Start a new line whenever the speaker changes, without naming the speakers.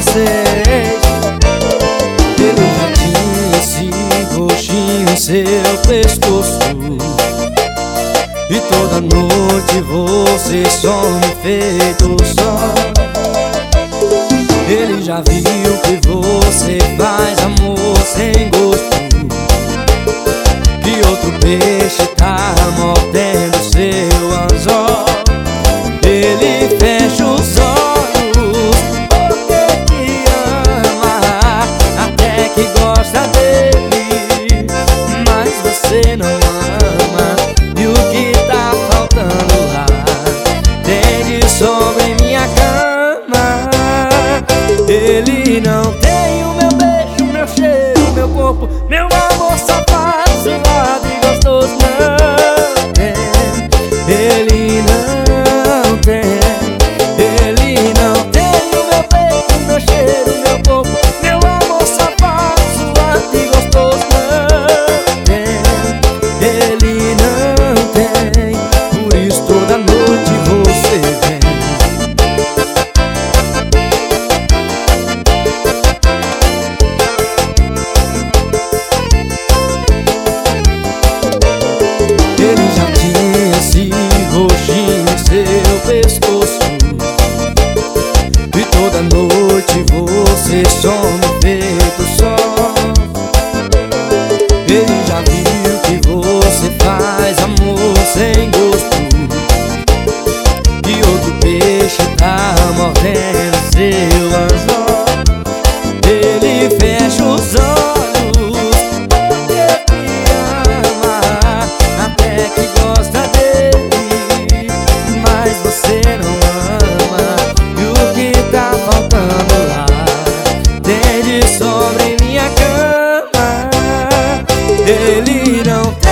vocês. Ele já tinha esse roxinho em seu pescoço, e toda noite você some feito só. Ele já viu que você faz amor sem gosto, que outro peixe tá mordendo seu anzol. Ele fecha os olhos porque te ama, até que gosta dele, mas você não ama. E o que tá faltando lá tem de sobra em minha cama. Ele não tem o meu beijo, meu cheiro, meu corpo, meu amor safado, suave e gostoso. Não tem, ele não tem. Ele não tem o meu beijo, meu cheiro, meu corpo, meu amor safado, suave e gostoso. Não tem, ele não tem. Por isso toda noite você vem. Ele já tinha esse roxinho em seu pescoço, e toda noite você some feito só. Ele já viu que você faz amor sem gosto, que outro peixe tá mordendo seu anzol. Ele fecha os olhos porque te ama, até que gosta dele, mas você não ama. E o que tá faltando lá tem de sobra em minha cama. Ele não tem.